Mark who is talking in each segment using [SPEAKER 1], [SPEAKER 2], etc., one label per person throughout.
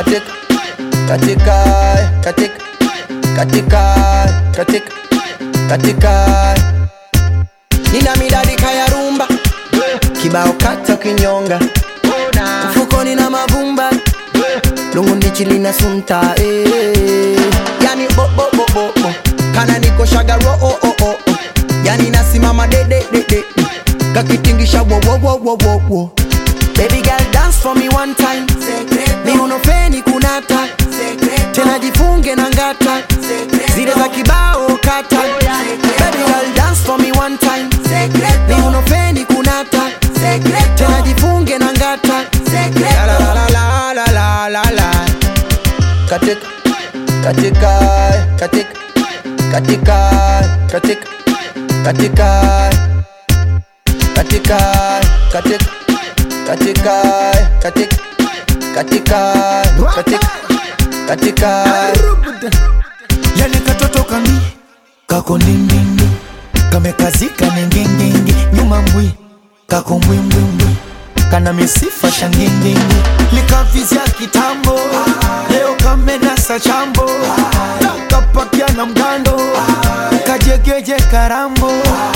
[SPEAKER 1] katika katika katika katika katika katika nina midadi kaya rumba kibao kata kinyonga mfukoni na mavumba lungu ndichili na sunta yani bo bo bo bo bo kana niko shagaro yani nasimama de de de de kakitingisha wo wo wo wo wo wo. Baby girl dance for me one time mi unofeni kunata tena jifunge na ngata zile za kibao kata. Baby girl dance for me one time mi unofeni kunata tena jifunge na ngata la la la la la la la la katika katika katika katika katika katika katika katika katika katika katika katika katika
[SPEAKER 2] yani katoto kami kako ndindindi kamekazika nengengengi nyuma mbwi kako mbwimbwimbwi kana misifa shangengengi likavizia kitambo leo kamenasa chambo kapakia na mgando kajegeje karambo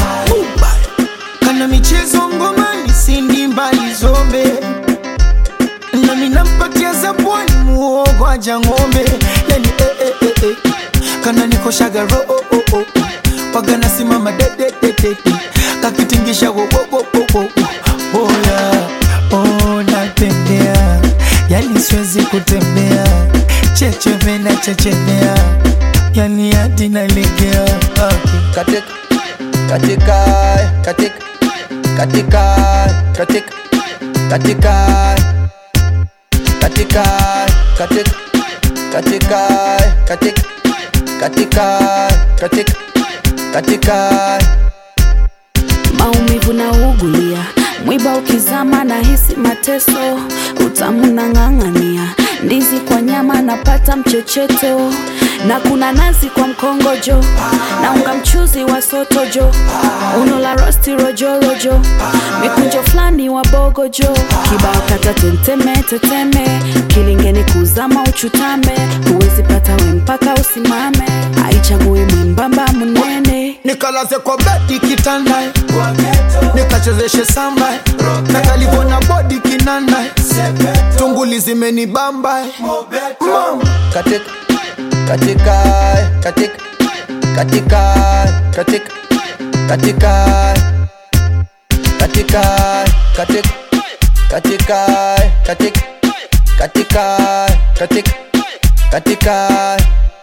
[SPEAKER 2] kana michezo ngomani sindi mbali zombe na minampatia zabwani muogo aja ngombe yani kana niko shagaro pagana simama de de de de kakitingisha wo wo wo wo oh yeah natembea yani siwezi kutembea cheche na chechemea yani hadi nalegea
[SPEAKER 1] katika katika katika katika katika katika katika katika katika katika katika katika katika
[SPEAKER 3] maumivu na ugulia mwiba ukizama na hisi mateso utamu na ng'ang'ania ndizi kwa nyama napata mchecheto na kuna nazi kwa mkongojo na unga mchuzi wa sotojo uno la rosti rojo rojo mikunjo flani wa bogojo kibao kata tenteme teteme kilingeni kuzama uchutame huwezi pata we mpaka usimame haichagui mwembamba munene
[SPEAKER 2] nikalaze kwa bedi kitanda nikachezeshe samba nakalivona bodi kinanda tunguli zimeni bamba
[SPEAKER 1] katika katika katika katika katika katika katika katika katika katika katika katika katika